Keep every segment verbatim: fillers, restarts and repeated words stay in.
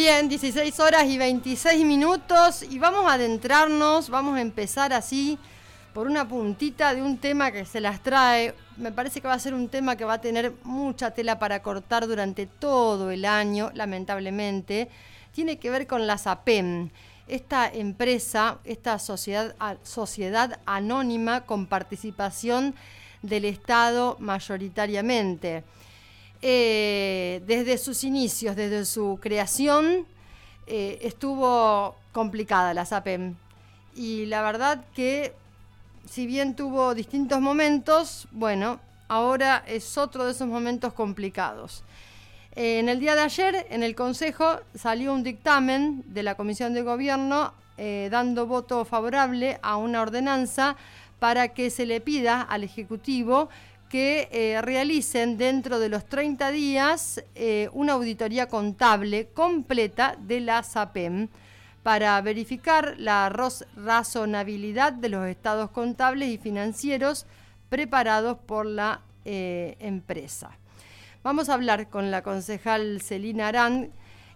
Bien, dieciséis horas y veintiséis minutos y vamos a adentrarnos, vamos a empezar así por una puntita de un tema que se las trae. Me parece que va a ser un tema que va a tener mucha tela para cortar durante todo el año, lamentablemente. Tiene que ver con la SAPEM, esta empresa, esta sociedad, sociedad anónima con participación del Estado mayoritariamente. Eh, desde sus inicios, desde su creación, eh, estuvo complicada la SAPEM. Y la verdad que, si bien tuvo distintos momentos, bueno, ahora es otro de esos momentos complicados. Eh, en el día de ayer, en el Consejo, salió un dictamen de la Comisión de Gobierno eh, dando voto favorable a una ordenanza para que se le pida al Ejecutivo que eh, realicen dentro de los treinta días eh, una auditoría contable completa de la SAPEM para verificar la razonabilidad de los estados contables y financieros preparados por la eh, empresa. Vamos a hablar con la concejal Celina Arán,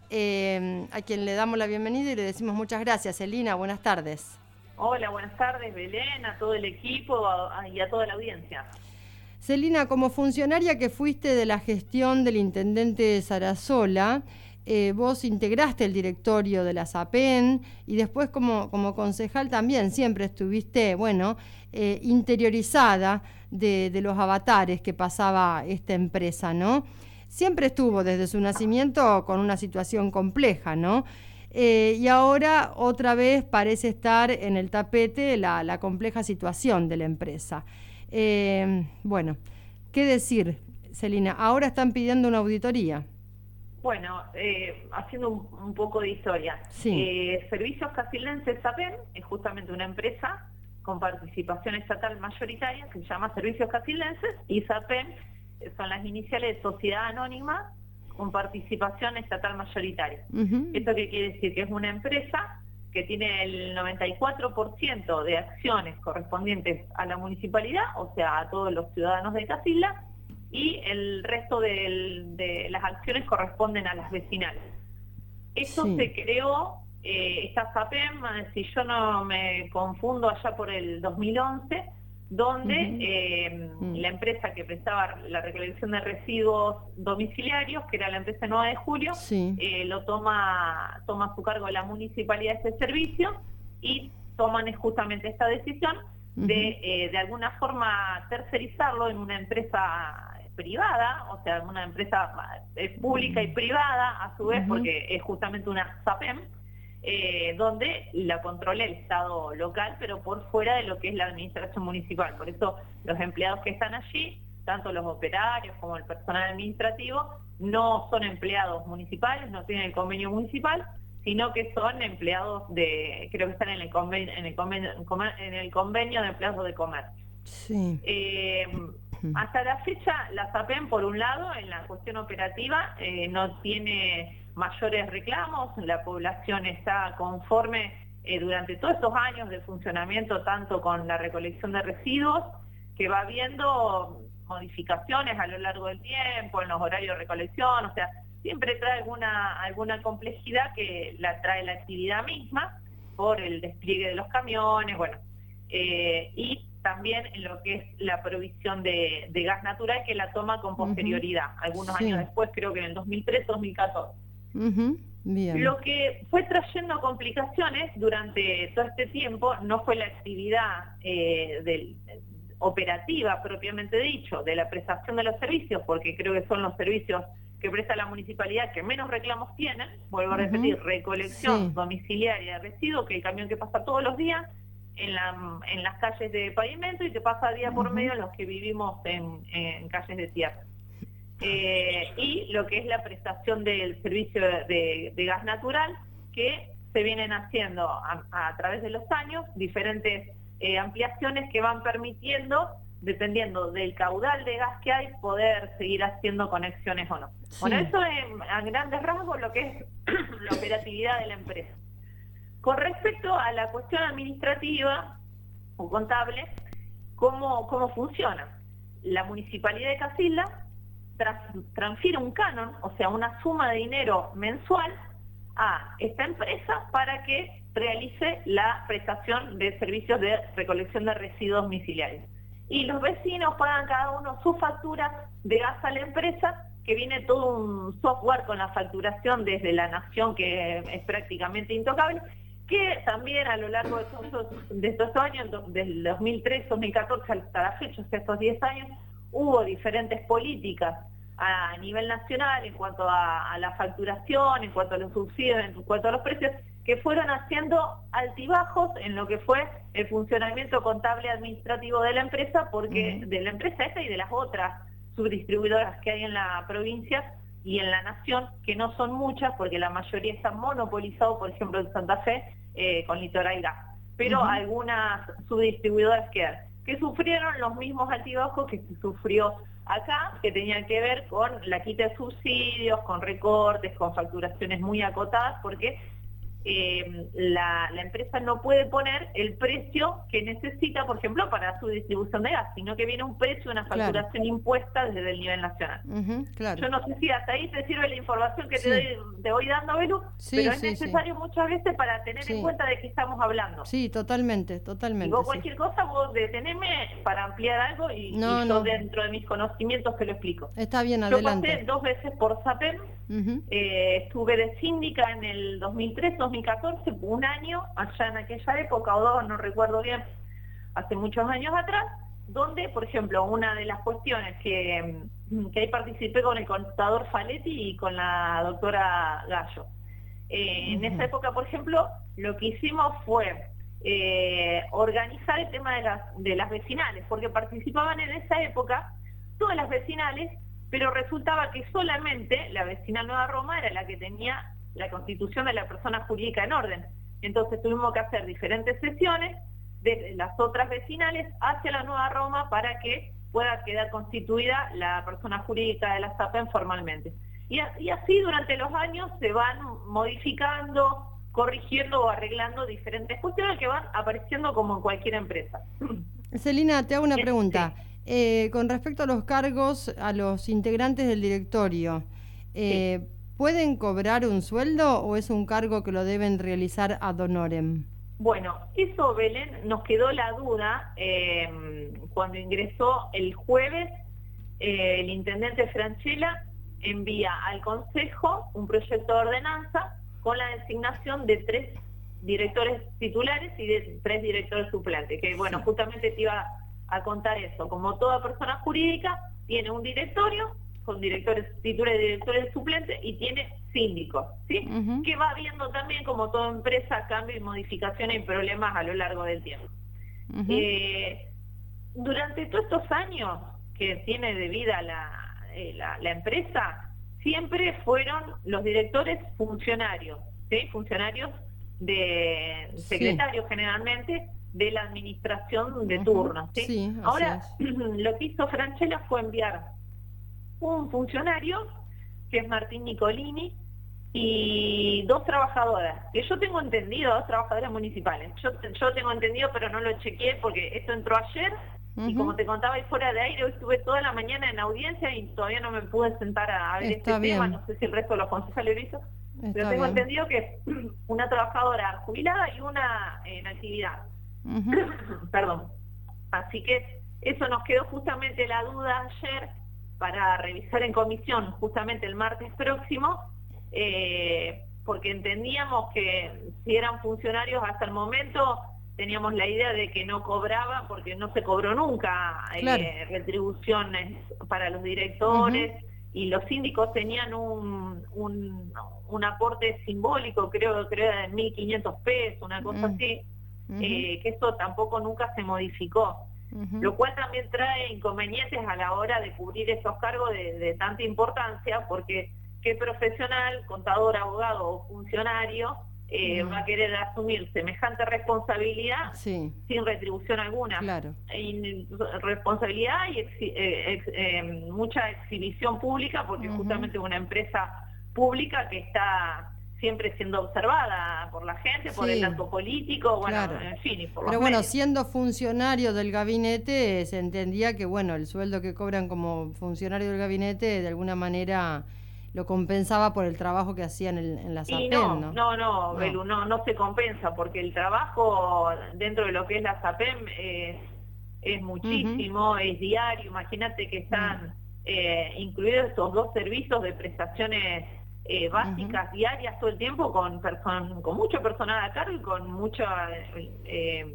eh, a quien le damos la bienvenida y le decimos muchas gracias. Celina, buenas tardes. Hola, buenas tardes, Belén, a todo el equipo a, a, y a toda la audiencia. Celina, como funcionaria que fuiste de la gestión del intendente Sarasola, eh, vos integraste el directorio de la SAPEM y después como, como concejal también siempre estuviste, bueno, eh, interiorizada de, de los avatares que pasaba esta empresa, ¿no? Siempre estuvo desde su nacimiento con una situación compleja, ¿no? Eh, y ahora otra vez parece estar en el tapete la, la compleja situación de la empresa. Eh, bueno, ¿qué decir, Celina? Ahora están pidiendo una auditoría. Bueno, eh, haciendo un, un poco de historia. Sí. Eh, Servicios Casildenses SAPEM es justamente una empresa con participación estatal mayoritaria que se llama Servicios Casildenses, y SAPEM son las iniciales de Sociedad Anónima con participación estatal mayoritaria. Uh-huh. ¿Esto qué quiere decir? Que es una empresa que tiene el noventa y cuatro por ciento de acciones correspondientes a la municipalidad, o sea, a todos los ciudadanos de Casilda, y el resto del, de las acciones corresponden a las vecinales. Esto sí. Se creó, eh, esta SAPEM, si yo no me confundo, allá por el dos mil once, donde uh-huh. eh, uh-huh. la empresa que prestaba la recolección de residuos domiciliarios, que era la empresa nueve de julio, sí. eh, lo toma, toma a su cargo la municipalidad de ese servicio y toman justamente esta decisión uh-huh. de eh, de alguna forma tercerizarlo en una empresa privada, o sea, una empresa eh, pública uh-huh. y privada a su vez, uh-huh. porque es justamente una SAPEM, Eh, donde la controla el Estado local, pero por fuera de lo que es la administración municipal. Por eso los empleados que están allí, tanto los operarios como el personal administrativo, no son empleados municipales, no tienen el convenio municipal, sino que son empleados de, creo que están en el convenio, en el convenio, en el convenio de empleados de comercio. Sí. Eh, hasta la fecha, la SAPEM, por un lado, en la cuestión operativa, eh, no tiene mayores reclamos, la población está conforme eh, durante todos estos años de funcionamiento, tanto con la recolección de residuos, que va habiendo modificaciones a lo largo del tiempo, en los horarios de recolección, o sea, siempre trae alguna, alguna complejidad que la trae la actividad misma, por el despliegue de los camiones, bueno, eh, y también en lo que es la provisión de, de gas natural, que la toma con posterioridad, uh-huh. algunos sí. años después, creo que en el dos mil trece dos mil catorce. Uh-huh. Bien. Lo que fue trayendo complicaciones durante todo este tiempo no fue la actividad eh, del, operativa propiamente dicho, de la prestación de los servicios, porque creo que son los servicios que presta la municipalidad que menos reclamos tienen, vuelvo uh-huh. a repetir, recolección sí. domiciliaria de residuos, que el camión que pasa todos los días en, la, en las calles de pavimento y que pasa día uh-huh. por medio en los que vivimos en, en calles de tierra. Eh, y lo que es la prestación del servicio de, de gas natural, que se vienen haciendo a, a través de los años, diferentes eh, ampliaciones que van permitiendo, dependiendo del caudal de gas que hay, poder seguir haciendo conexiones o no. Sí. Bueno, eso es a grandes rasgos lo que es la operatividad de la empresa. Con respecto a la cuestión administrativa o contable, ¿cómo, cómo funciona? La Municipalidad de Casilda transfiere un canon, o sea, una suma de dinero mensual a esta empresa para que realice la prestación de servicios de recolección de residuos domiciliarios. Y los vecinos pagan cada uno su factura de gas a la empresa, que viene todo un software con la facturación desde la nación, que es prácticamente intocable, que también a lo largo de estos, de estos años, desde el dos mil trece, dos mil catorce hasta la fecha, hasta estos diez años, hubo diferentes políticas a nivel nacional en cuanto a, a la facturación, en cuanto a los subsidios, en cuanto a los precios, que fueron haciendo altibajos en lo que fue el funcionamiento contable administrativo de la empresa, porque uh-huh. de la empresa esta y de las otras subdistribuidoras que hay en la provincia y en la nación, que no son muchas, porque la mayoría están monopolizados, por ejemplo en Santa Fe, eh, con Litoral Gas, pero uh-huh. algunas subdistribuidoras quedan, que sufrieron los mismos altibajos que se sufrió acá, que tenían que ver con la quita de subsidios, con recortes, con facturaciones muy acotadas, porque eh, la, la empresa no puede poner el precio que necesita, por ejemplo, para su distribución de gas, sino que viene un precio, una facturación claro. impuesta desde el nivel nacional. Uh-huh, claro. Yo no sé si hasta ahí te sirve la información que sí. te, doy, te voy dando, Belu, sí, pero es sí, necesario sí. muchas veces para tener sí. en cuenta de qué estamos hablando. Sí, totalmente, totalmente. Y vos cualquier sí. cosa, vos deteneme para ampliar algo y, no, y yo no. dentro de mis conocimientos te lo explico. Está bien, yo adelante. Yo pasé dos veces por SAPEM, uh-huh. eh, estuve de síndica en el dos mil trece, dos mil catorce, un año, allá en aquella época, o dos, no recuerdo bien, hace muchos años atrás, donde, por ejemplo, una de las cuestiones que, que ahí participé con el contador Faletti y con la doctora Gallo. Eh, uh-huh. En esa época, por ejemplo, lo que hicimos fue eh, organizar el tema de las, de las vecinales, porque participaban en esa época todas las vecinales, pero resultaba que solamente la vecinal Nueva Roma era la que tenía la constitución de la persona jurídica en orden. Entonces tuvimos que hacer diferentes sesiones de las otras vecinales hacia la Nueva Roma para que pueda quedar constituida la persona jurídica de la SAPEM formalmente. Y, y así durante los años se van modificando, corrigiendo o arreglando diferentes cuestiones que van apareciendo como en cualquier empresa. Celina, te hago una pregunta. Sí. Eh, con respecto a los cargos, a los integrantes del directorio, eh, sí. ¿pueden cobrar un sueldo o es un cargo que lo deben realizar ad honorem? Bueno, eso, Belén, nos quedó la duda eh, cuando ingresó el jueves, eh, el intendente Franchella envía al Consejo un proyecto de ordenanza con la designación de tres directores titulares y de tres directores suplentes, que bueno, sí. justamente te iba a contar eso. Como toda persona jurídica, tiene un directorio con directores titulares y directores suplentes y tiene síndicos, ¿sí? Uh-huh. Que va viendo también, como toda empresa, cambios y modificaciones y problemas a lo largo del tiempo. Uh-huh. Eh, durante todos estos años que tiene de vida la, eh, la, la empresa, siempre fueron los directores funcionarios, ¿sí? Funcionarios de secretarios sí. generalmente, de la administración de turno, ¿sí? Sí, ahora, lo que hizo Franchella fue enviar un funcionario, que es Martín Nicolini, y dos trabajadoras, que yo tengo entendido, dos trabajadoras municipales. Yo, yo tengo entendido, pero no lo chequeé porque esto entró ayer, uh-huh. y como te contaba ahí fuera de aire, hoy estuve toda la mañana en audiencia y todavía no me pude sentar a, a ver Está este bien. tema, no sé si el resto de los concejales lo hizo, Está pero tengo bien. entendido que es una trabajadora jubilada y una en actividad. Uh-huh. Perdón. Así que eso nos quedó justamente la duda ayer para revisar en comisión justamente el martes próximo, eh, porque entendíamos que si eran funcionarios hasta el momento teníamos la idea de que no cobraban porque no se cobró nunca claro. eh, retribuciones para los directores. Uh-huh. Y los síndicos tenían un, un, un aporte simbólico, creo, creo de mil quinientos pesos, una cosa uh-huh. así. Uh-huh. Eh, que eso tampoco nunca se modificó, uh-huh. lo cual también trae inconvenientes a la hora de cubrir esos cargos de, de tanta importancia, porque qué profesional, contador, abogado o funcionario eh, uh-huh. va a querer asumir semejante responsabilidad sí. sin retribución alguna. Claro. Y responsabilidad y exhi- eh, ex- eh, mucha exhibición pública, porque uh-huh. justamente es una empresa pública que está siempre siendo observada por la gente, por sí. el acto político, bueno, claro. en fin. Y por Pero los bueno, medios. siendo funcionario del gabinete, se entendía que, bueno, el sueldo que cobran como funcionario del gabinete, de alguna manera, lo compensaba por el trabajo que hacía en, el, en la SAPEM, no, ¿no? No, no, no, Belu, no, no se compensa, porque el trabajo dentro de lo que es la SAPEM es, es muchísimo, uh-huh. es diario. Imagínate que están uh-huh. eh, incluidos estos dos servicios de prestaciones eh, básicas uh-huh. diarias todo el tiempo, con, person con mucho personal a cargo y con mucha... Eh,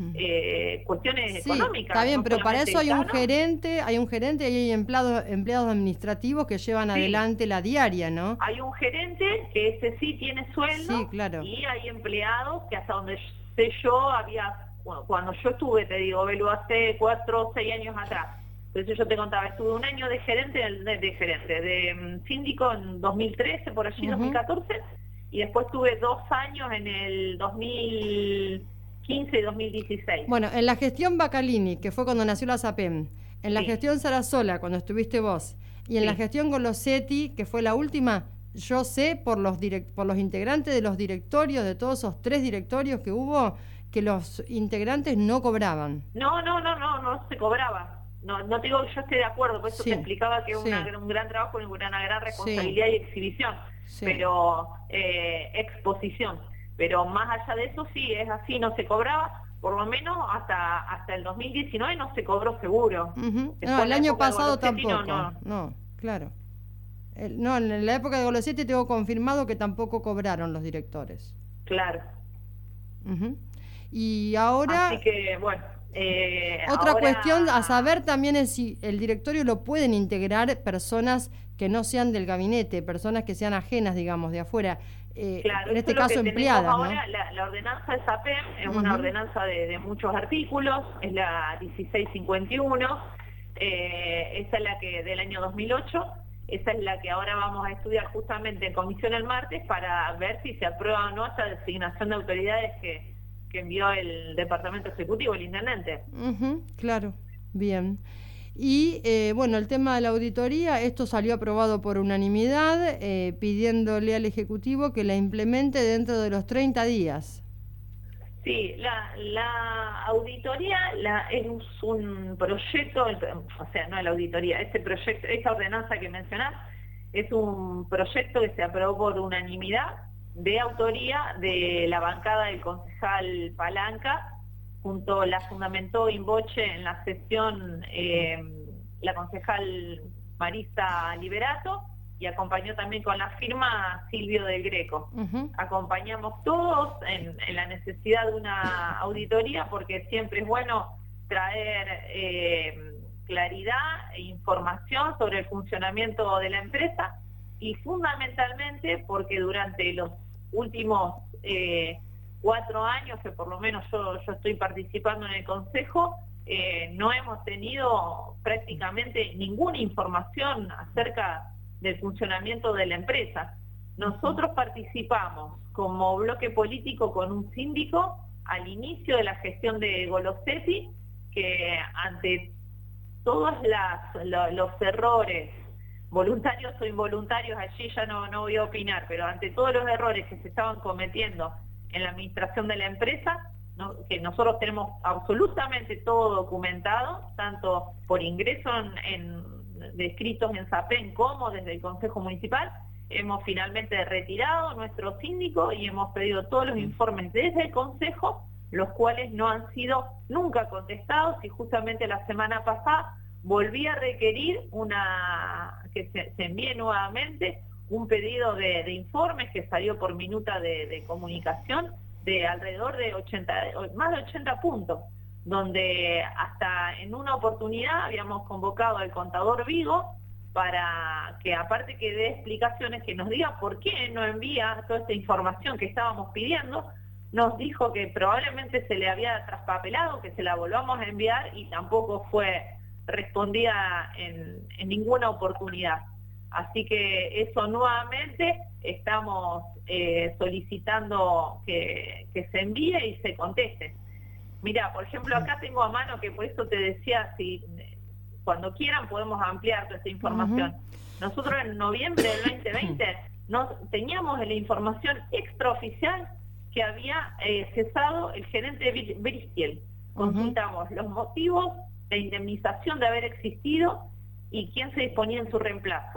Eh, cuestiones sí, económicas. Está bien, no pero para eso hay un sano. gerente, hay un gerente y hay empleados, empleados administrativos que llevan sí. adelante la diaria, ¿no? Hay un gerente que ese sí tiene sueldo, sí, claro. y hay empleados que hasta donde sé yo había, bueno, cuando yo estuve, te digo, Belu, hace cuatro o seis años atrás. Entonces yo te contaba, estuve un año de gerente, de, de gerente, de um, síndico en dos mil trece, por allí, uh-huh. dos mil catorce, y después tuve dos años en el dos mil quince y dos mil dieciséis. Bueno, en la gestión Bacalini, que fue cuando nació la SAPEM, en la sí. gestión Sarasola, cuando estuviste vos, y en sí. la gestión Golosetti, que fue la última, yo sé por los direct, por los integrantes de los directorios, de todos esos tres directorios que hubo, que los integrantes no cobraban. No, no, no, no, no se cobraba. No, no te digo que yo esté de acuerdo, por eso sí. te explicaba que es sí. un gran trabajo y una gran responsabilidad sí. y exhibición, sí. pero eh, exposición. Pero más allá de eso, sí, es así, no se cobraba, por lo menos hasta hasta el dos mil diecinueve no se cobró seguro. Uh-huh. No, el año pasado tampoco, no, no. no, claro. El, no, en la época de Golosetti tengo confirmado que tampoco cobraron los directores. Claro. Uh-huh. Y ahora... Así que, bueno... Eh, otra ahora... cuestión a saber también es si el directorio lo pueden integrar personas que no sean del gabinete, personas que sean ajenas, digamos, de afuera. Eh, claro, en este caso empleadas, ahora, ¿no? la, la ordenanza de SAPEM es uh-huh. una ordenanza de, de muchos artículos, es la dieciséis cincuenta y uno, eh, esa es la que del año dos mil ocho, esa es la que ahora vamos a estudiar justamente en comisión el martes para ver si se aprueba o no esta designación de autoridades que, que envió el departamento ejecutivo, el intendente. Uh-huh, claro, bien. Y eh, bueno, el tema de la auditoría, esto salió aprobado por unanimidad, eh, pidiéndole al Ejecutivo que la implemente dentro de los treinta días. Sí, la, la auditoría la, es un proyecto, o sea, no la auditoría, este proyecto, esta ordenanza que mencionás, es un proyecto que se aprobó por unanimidad de autoría de la bancada del concejal Palanca, junto la fundamentó in voce en la sesión eh, la concejal Marisa Liberato, y acompañó también con la firma Silvio del Greco. Uh-huh. Acompañamos todos en, en la necesidad de una auditoría, porque siempre es bueno traer eh, claridad e información sobre el funcionamiento de la empresa, y fundamentalmente porque durante los últimos eh, cuatro años, que por lo menos yo, yo estoy participando en el Consejo, eh, no hemos tenido prácticamente ninguna información acerca del funcionamiento de la empresa. Nosotros participamos como bloque político con un síndico al inicio de la gestión de Golosetti, que ante todos las, lo, los errores, voluntarios o involuntarios, allí ya no, no voy a opinar, pero ante todos los errores que se estaban cometiendo en la administración de la empresa, ¿no? Que nosotros tenemos absolutamente todo documentado, tanto por ingreso en, en, de escritos en SAPEM como desde el Consejo Municipal, hemos finalmente retirado nuestro síndico y hemos pedido todos los informes desde el Consejo, los cuales no han sido nunca contestados, y justamente la semana pasada volví a requerir una que se, se envíe nuevamente un pedido de, de informes que salió por minuta de, de comunicación de alrededor de ochenta, más de ochenta puntos, donde hasta en una oportunidad habíamos convocado al contador Vigo para que, aparte que dé explicaciones, que nos diga por qué no envía toda esta información que estábamos pidiendo. Nos dijo que probablemente se le había traspapelado, que se la volvamos a enviar, y tampoco fue respondida en, en ninguna oportunidad. Así que eso nuevamente estamos eh, solicitando que, que se envíe y se conteste. Mira, por ejemplo, acá tengo a mano, que por eso te decía, si cuando quieran podemos ampliar toda esta información. Uh-huh. Nosotros en noviembre del veinte veinte nos, teníamos la información extraoficial que había eh, cesado el gerente Bristiel. Consultamos uh-huh. los motivos de indemnización de haber existido y quién se disponía en su reemplazo.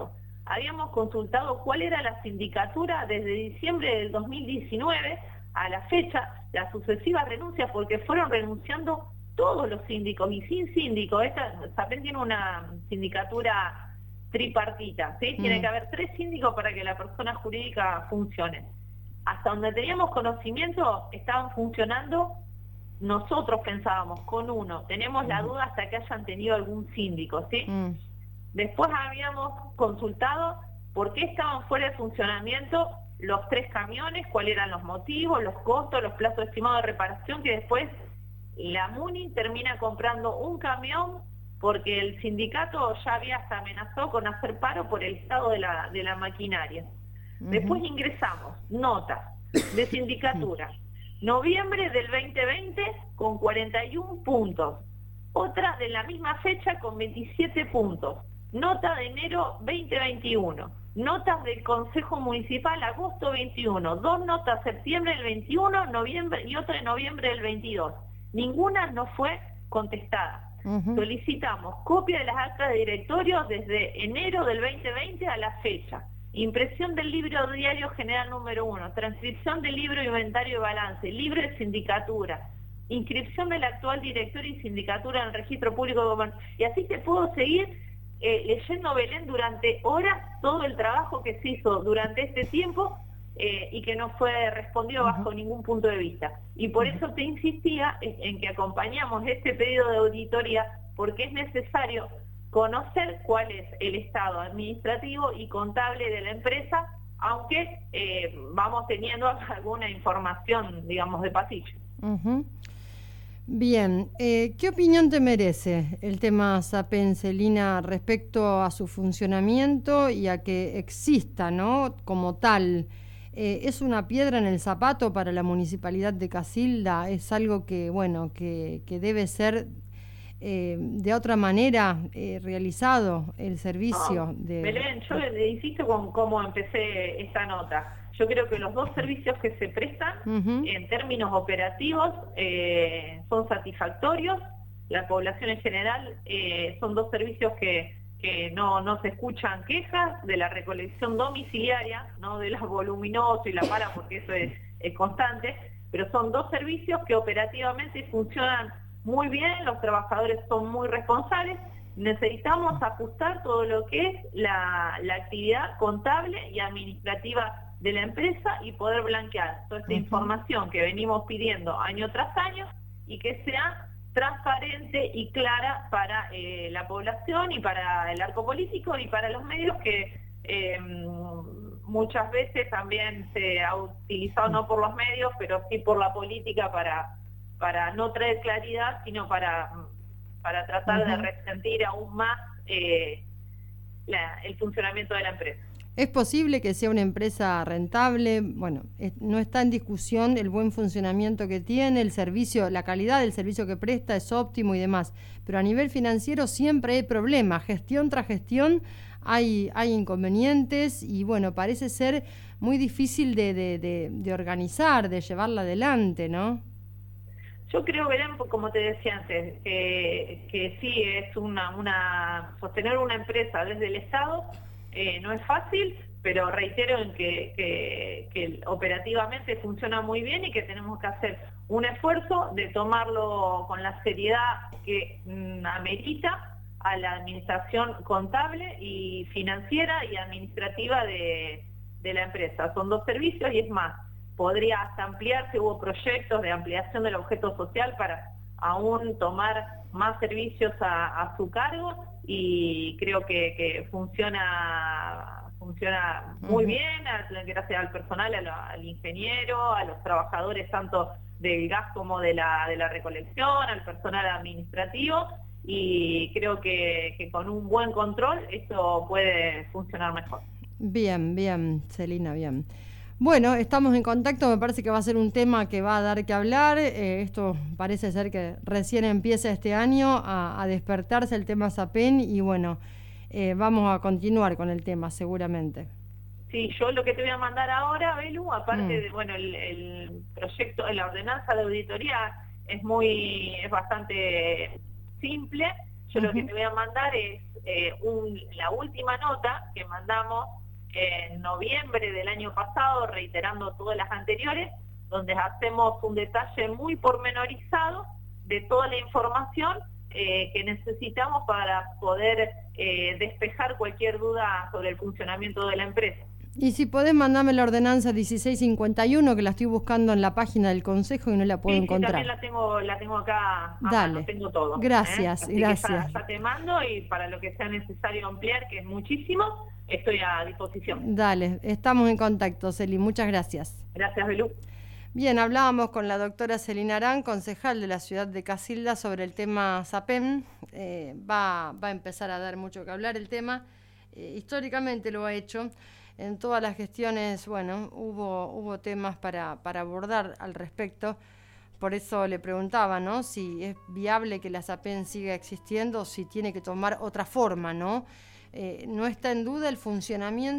habíamos consultado cuál era la sindicatura desde diciembre del dos mil diecinueve a la fecha, las sucesivas renuncias, porque fueron renunciando todos los síndicos, y sin síndico. Esta SAPEN tiene una sindicatura tripartita, ¿sí? Mm. Tiene que haber tres síndicos para que la persona jurídica funcione. Hasta donde teníamos conocimiento, estaban funcionando, nosotros pensábamos, con uno. Tenemos mm. la duda hasta que hayan tenido algún síndico, ¿sí? Mm. Después habíamos consultado por qué estaban fuera de funcionamiento los tres camiones, cuáles eran los motivos, los costos, los plazos estimados de reparación, que después la MUNI termina comprando un camión porque el sindicato ya había hasta amenazado con hacer paro por el estado de la, de la maquinaria. Uh-huh. Después ingresamos notas de sindicatura. Noviembre del veinte veinte con cuarenta y uno puntos. Otra de la misma fecha con veintisiete puntos. Nota de enero veinte veintiuno. Notas del Consejo Municipal agosto veintiuno. Dos notas septiembre del veintiuno, noviembre y otra de noviembre del veintidós. Ninguna no fue contestada. Uh-huh. Solicitamos copia de las actas de directorio desde enero del veinte veinte a la fecha. Impresión del libro diario general número uno. Transcripción del libro inventario y balance. Libro de sindicatura. Inscripción del actual directorio y sindicatura en el registro público de gobierno. Y así te puedo seguir eh, leyendo, Belén, durante horas todo el trabajo que se hizo durante este tiempo eh, y que no fue respondido bajo uh-huh. ningún punto de vista. Y por uh-huh. eso te insistía en, en que acompañamos este pedido de auditoría, porque es necesario conocer cuál es el estado administrativo y contable de la empresa, aunque eh, vamos teniendo alguna información, digamos, de pasillo. Uh-huh. Bien, eh, ¿qué opinión te merece el tema SAPEN, Celina, respecto a su funcionamiento y a que exista, ¿no?, como tal? Eh, ¿Es una piedra en el zapato para la Municipalidad de Casilda? ¿Es algo que, bueno, que, que debe ser eh, de otra manera eh, realizado el servicio? No, de Belén, yo le insisto con cómo empecé esta nota. Yo creo que los dos servicios que se prestan uh-huh. en términos operativos eh, son satisfactorios. La población en general eh, son dos servicios que, que no, no se escuchan quejas de la recolección domiciliaria, no de la voluminosa y la para, porque eso es, es constante, pero son dos servicios que operativamente funcionan muy bien, los trabajadores son muy responsables. Necesitamos ajustar todo lo que es la, la actividad contable y administrativa de la empresa y poder blanquear toda esta uh-huh. información que venimos pidiendo año tras año y que sea transparente y clara para eh, la población y para el arco político y para los medios que eh, muchas veces también se ha utilizado no por los medios, pero sí por la política para, para no traer claridad, sino para, para tratar uh-huh. de resentir aún más eh, la, el funcionamiento de la empresa. ¿Es posible que sea una empresa rentable? Bueno, es, no está en discusión el buen funcionamiento que tiene, el servicio, la calidad del servicio que presta es óptimo y demás, pero a nivel financiero siempre hay problemas, gestión tras gestión hay, hay inconvenientes y bueno, parece ser muy difícil de, de, de, de organizar, de llevarla adelante, ¿no? Yo creo, Belén, como te decía antes, que, que sí es una, una sostener una empresa desde el Estado. Eh, no es fácil, pero reitero en que, que, que operativamente funciona muy bien y que tenemos que hacer un esfuerzo de tomarlo con la seriedad que mm, amerita a la administración contable y financiera y administrativa de, de la empresa. Son dos servicios y es más, podría hasta ampliarse, hubo proyectos de ampliación del objeto social para aún tomar más servicios a, a su cargo y creo que, que funciona funciona muy uh-huh. bien, gracias al personal, al, al ingeniero, a los trabajadores tanto del gas como de la, de la recolección, al personal administrativo y creo que, que con un buen control esto puede funcionar mejor. Bien, bien, Celina, bien. Bueno, estamos en contacto, me parece que va a ser un tema que va a dar que hablar, eh, esto parece ser que recién empieza este año a, a despertarse el tema SAPEN y bueno, eh, vamos a continuar con el tema seguramente. Sí, yo lo que te voy a mandar ahora, Belu, aparte mm. de, bueno, el, el proyecto, la ordenanza de auditoría es muy, es bastante simple, Yo uh-huh. lo que te voy a mandar es eh, un, la última nota que mandamos en noviembre del año pasado, reiterando todas las anteriores, donde hacemos un detalle muy pormenorizado de toda la información eh, que necesitamos para poder eh, despejar cualquier duda sobre el funcionamiento de la empresa. Y si podés mandarme la ordenanza dieciséis cincuenta y uno, que la estoy buscando en la página del Consejo y no la puedo sí, encontrar. Sí, también la tengo, la tengo acá, Dale. Mano, tengo todo. Gracias, ¿eh? gracias. Ya, ya te mando, y para lo que sea necesario ampliar, que es muchísimo, estoy a disposición. Dale, estamos en contacto, Celi, muchas gracias. Gracias, Belú. Bien, hablábamos con la doctora Celina Arán, concejal de la ciudad de Casilda, sobre el tema SAPEM. Eh, va, va a empezar a dar mucho que hablar el tema. Eh, históricamente lo ha hecho. En todas las gestiones, bueno, hubo, hubo temas para, para abordar al respecto. Por eso le preguntaba, ¿no?, si es viable que la SAPEM siga existiendo o si tiene que tomar otra forma, ¿no? Eh, no está en duda el funcionamiento